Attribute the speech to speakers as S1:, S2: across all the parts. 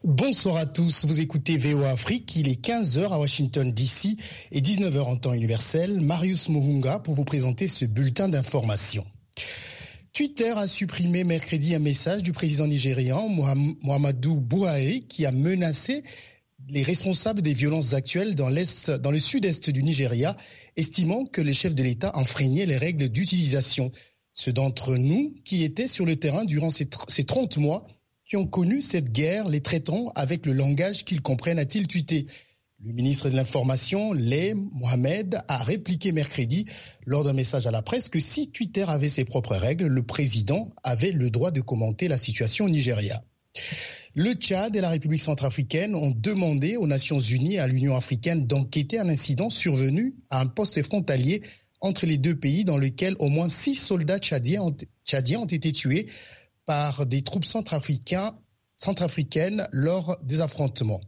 S1: Bonsoir à tous, vous écoutez VOA Afrique, il est 15h à Washington DC et 19h en temps universel. Marius Muhunga pour vous présenter ce bulletin d'information. Twitter a supprimé mercredi un message du président nigérian Muhammadu Buhari qui a menacé les responsables des violences actuelles dans le sud-est du Nigeria, estimant que les chefs de l'État enfreignaient les règles d'utilisation. Ceux d'entre nous qui étaient sur le terrain durant ces 30 mois qui ont connu cette guerre les traiteront avec le langage qu'ils comprennent, a-t-il tweeté. Le ministre de l'Information, Lai Mohammed, a répliqué mercredi lors d'un message à la presse que si Twitter avait ses propres règles, le président avait le droit de commenter la situation au Nigeria. Le Tchad et la République centrafricaine ont demandé aux Nations Unies et à l'Union africaine d'enquêter un incident survenu à un poste frontalier entre les deux pays dans lequel au moins 6 soldats tchadiens ont été tués par des troupes centrafricaines lors des affrontements.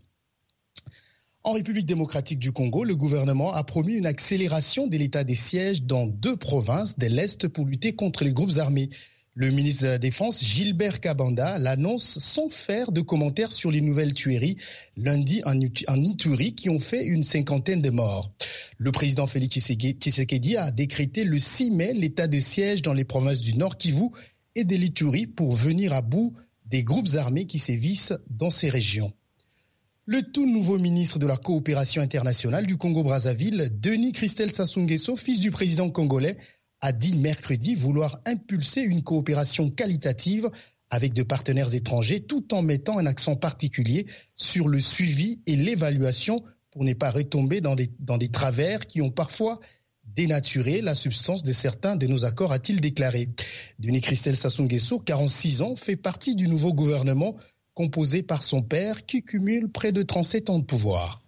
S1: En République démocratique du Congo, le gouvernement a promis une accélération de l'état des sièges dans 2 provinces de l'Est pour lutter contre les groupes armés. Le ministre de la Défense, Gilbert Kabanda, l'annonce sans faire de commentaires sur les nouvelles tueries lundi en Ituri qui ont fait une 50aine de morts. Le président Félix Tshisekedi a décrété le 6 mai l'état de siège dans les provinces du Nord Kivu et de l'Ituri pour venir à bout des groupes armés qui sévissent dans ces régions. Le tout nouveau ministre de la coopération internationale du Congo-Brazzaville, Denis Christel Sassou Nguesso, fils du président congolais, a dit mercredi vouloir impulser une coopération qualitative avec des partenaires étrangers tout en mettant un accent particulier sur le suivi et l'évaluation pour ne pas retomber dans des travers qui ont parfois dénaturer la substance de certains de nos accords, a-t-il déclaré. Denis Christel Sassou Nguesso, 46 ans, fait partie du nouveau gouvernement composé par son père qui cumule près de 37 ans de pouvoir.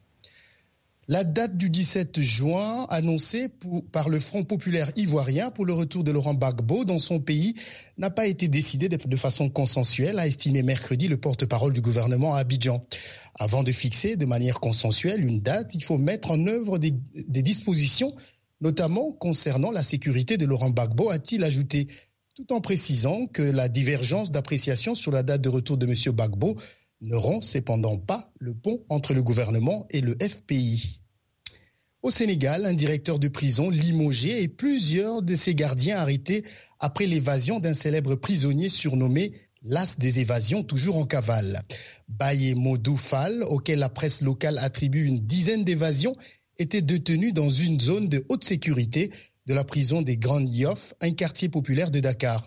S1: La date du 17 juin annoncée par le Front populaire ivoirien pour le retour de Laurent Gbagbo dans son pays n'a pas été décidée de façon consensuelle, a estimé mercredi le porte-parole du gouvernement à Abidjan. Avant de fixer de manière consensuelle une date, il faut mettre en œuvre des dispositions notamment concernant la sécurité de Laurent Gbagbo, a-t-il ajouté, tout en précisant que la divergence d'appréciation sur la date de retour de M. Gbagbo ne rompt cependant pas le pont entre le gouvernement et le FPI. Au Sénégal, un directeur de prison limogé et plusieurs de ses gardiens arrêtés après l'évasion d'un célèbre prisonnier surnommé l'As des évasions, toujours en cavale. Baye Modou Fall, auquel la presse locale attribue une dizaine d'évasions, était détenu dans une zone de haute sécurité de la prison des Grands Yoff, un quartier populaire de Dakar.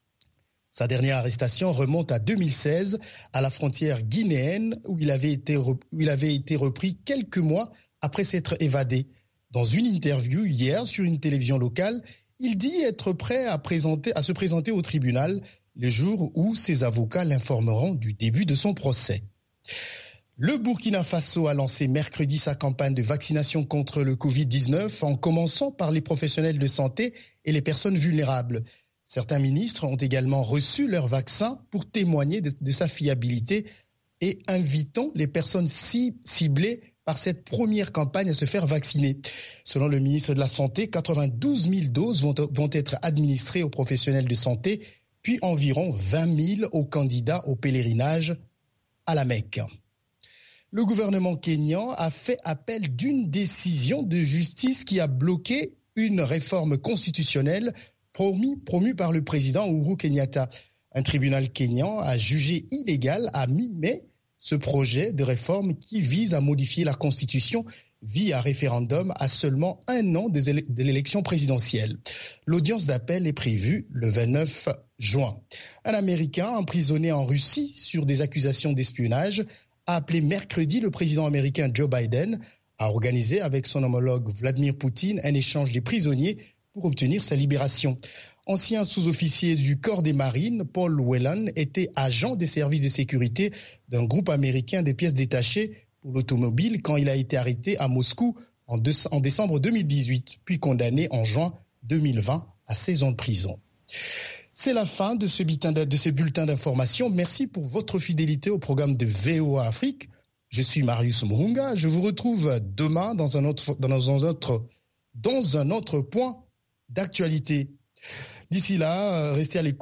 S1: Sa dernière arrestation remonte à 2016, à la frontière guinéenne, où il avait été repris quelques mois après s'être évadé. Dans une interview hier sur une télévision locale, il dit être prêt à se présenter au tribunal le jour où ses avocats l'informeront du début de son procès. Le Burkina Faso a lancé mercredi sa campagne de vaccination contre le Covid-19 en commençant par les professionnels de santé et les personnes vulnérables. Certains ministres ont également reçu leur vaccin pour témoigner de sa fiabilité et invitant les personnes ciblées par cette première campagne à se faire vacciner. Selon le ministre de la Santé, 92 000 doses vont être administrées aux professionnels de santé, puis environ 20 000 aux candidats au pèlerinage à la Mecque. Le gouvernement kényan a fait appel d'une décision de justice qui a bloqué une réforme constitutionnelle promue par le président Uhuru Kenyatta. Un tribunal kényan a jugé illégal à mi-mai ce projet de réforme qui vise à modifier la Constitution via référendum à seulement 1 an de l'élection présidentielle. L'audience d'appel est prévue le 29 juin. Un Américain emprisonné en Russie sur des accusations d'espionnage a appelé mercredi le président américain Joe Biden à organiser avec son homologue Vladimir Poutine un échange des prisonniers pour obtenir sa libération. Ancien sous-officier du corps des marines, Paul Whelan était agent des services de sécurité d'un groupe américain des pièces détachées pour l'automobile quand il a été arrêté à Moscou en décembre 2018, puis condamné en juin 2020 à 16 ans de prison. C'est la fin de ce bulletin d'information. Merci pour votre fidélité au programme de VOA Afrique. Je suis Marius Muhunga. Je vous retrouve demain dans un autre point d'actualité. D'ici là, restez à l'écoute.